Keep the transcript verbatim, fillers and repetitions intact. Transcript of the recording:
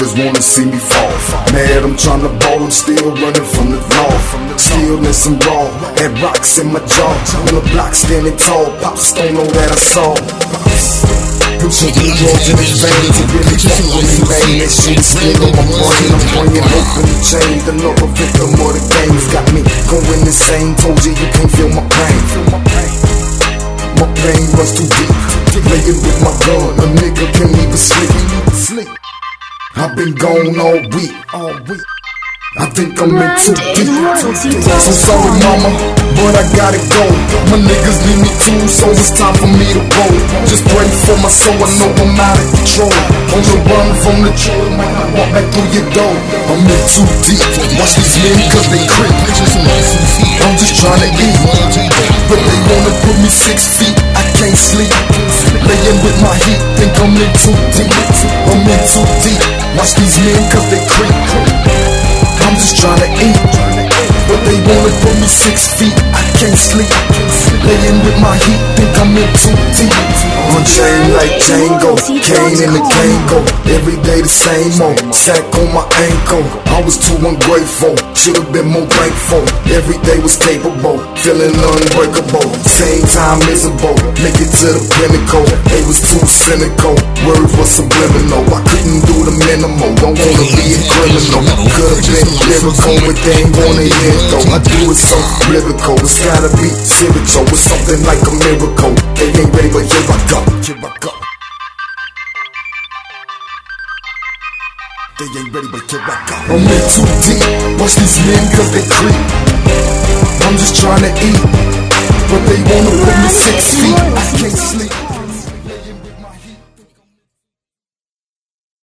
niggas wanna see me fall. Mad, I'm tryna ball, I'm still running from the law. Stillness and raw, had rocks in my jaw. On the block standing tall, pops don't know that I saw. Put some good drugs in his veins, he really fuck with me, man. That shit is still on my brain. I'm bringing hope in the change. Another victim of the games got me going insane. Told you you can't feel my pain. My pain runs too deep. Playing with my gun, a nigga can't even sleep. I've been gone all week, all week. I think I'm in too deep. So sorry mama, but I gotta go. My niggas need me too, so it's time for me to roll. Just pray for my soul, I know I'm out of control. On the run from the troll, walk back through your door. I'm in too deep, watch these men cause they creep. I'm just trying to eat, but they wanna put me six feet, I can't sleep. Laying with my heat, think I'm in too deep. I'm in too deep, watch these men cause they creep. I'm just tryna eat, but they wanna put me six feet, I can't sleep. Laying with my heat, think I'm in too deep. On chain like Django, Kane in the Kango. Every day the same old, sack on my ankle. I was too ungrateful, should've been more thankful. Every day was capable, feeling unbreakable. Same time miserable, make it to the pinnacle. They was too cynical, words were subliminal. I couldn't do the minimal, don't wanna be a criminal. Could've been lyrical, but they ain't wanna hear it though. I do it so lyrical, it's gotta be spiritual. It's something like a miracle. They ain't ready, but here I go, here I go. They ain't ready, but here I go. I'm in too deep, watch these men cause they creep. I'm just trying to eat, but they wanna put me six feet, I can't sleep.